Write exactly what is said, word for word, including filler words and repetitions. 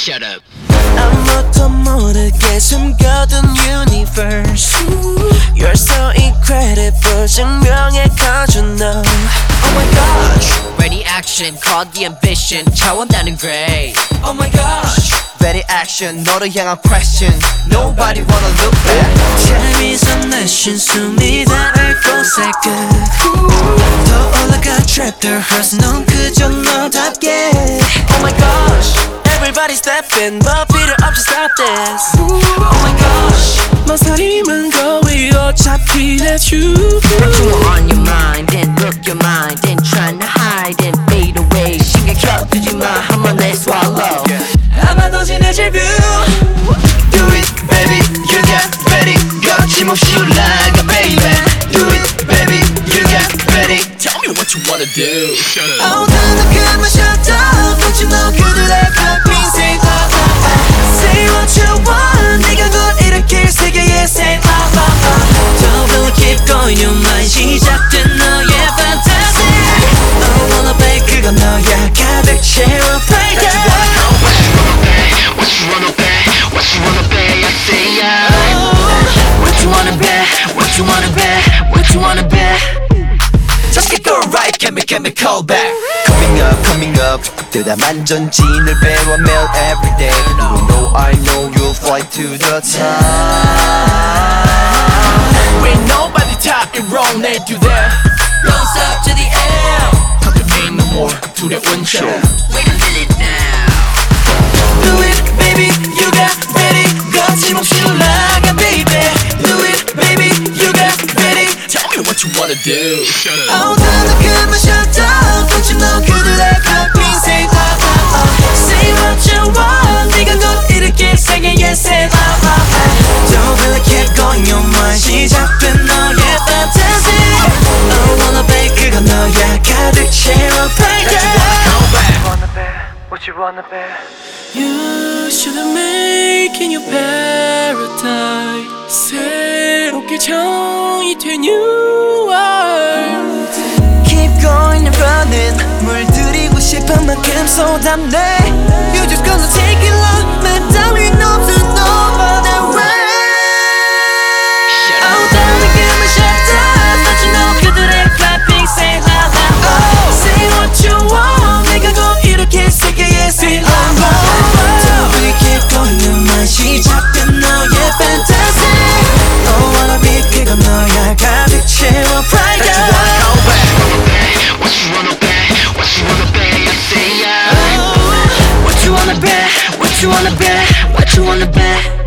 Shut up. 아무것도 모르게 숨겨둔 universe. You're so incredible. 증명해 cause you know. Oh my gosh. Ready action, call the ambition. 차원다는 grade. Oh my gosh. Very action, 너를 향한 question. Nobody wanna look back. 재미있어 내쉰 숨이 닿을 곳에게 더 올라가 trap the hearse. 넌 그저 너답게. Oh my gosh. Everybody step in, but 필요 없이 stop this. Oh my gosh. 망설임은 거의 어차피 let you. What you want on your mind, then look your mind, then tryna hide and fade away. 신경 켜두지 마, 한번 내 swallow. 아마도 지내질 view. Do it, baby, you got ready. 거침없이 올라가, baby. Do it, baby, you got ready. Tell me what you wanna do. Oh, 나는 그만 shut up. Don't you know 그들의 clapping say la la la. Say what you want. 네가 곧 일으킬 세계의 say la la la. Don't really keep going your mind. 시작된 너의 fantasy. I wanna play 그건 너야. 가득 채워 play it. What you wanna bet? What you wanna bet? I say yeah. What you wanna bet? What you wanna bet? What you wanna bet? Just get go right, can be, can be call back. Coming up, coming up. 뜨다만 전진을 배워 매일 everyday. You know I know you'll fly to the top. When nobody top it wrong, they do that. Don't stop to the end. 걱정이 no more. 두려운 척. Wait a minute now. Do it, baby, you got ready. 거침없이 올라가, baby. Do it, baby, you got ready. Tell me what you wanna do. Oh, 나는 그만 shut up. Don't you know 그들의 clapping say la la la. Say what you want. 네가 곧 일으킬 세계의 say la la la. Don't really keep going your mind. 시작된 너의 fantasy. I wanna be 그건 너야. 가득 채워 play it. What you wanna bet? You should make in your paradise. 새롭게 정이 된 new world. Keep going and running. 물들이고 싶은 만큼 쏟아내. You just gonna take it long. 내 따윈 없어 no other way. Oh, darling, 그만 shut up. Don't you know 그들의 clapping say la la la. Say what you want. 내가 곧 일으킬 세계의 say la la la. Don't really keep going your mind. 시작된 너의 fantasy. Oh, wanna be 그건 너야. 가득 채워 pride. What you wanna bet? What you wanna bet? I say yeah. What you wanna bet? What you wanna bet? What you wanna bet?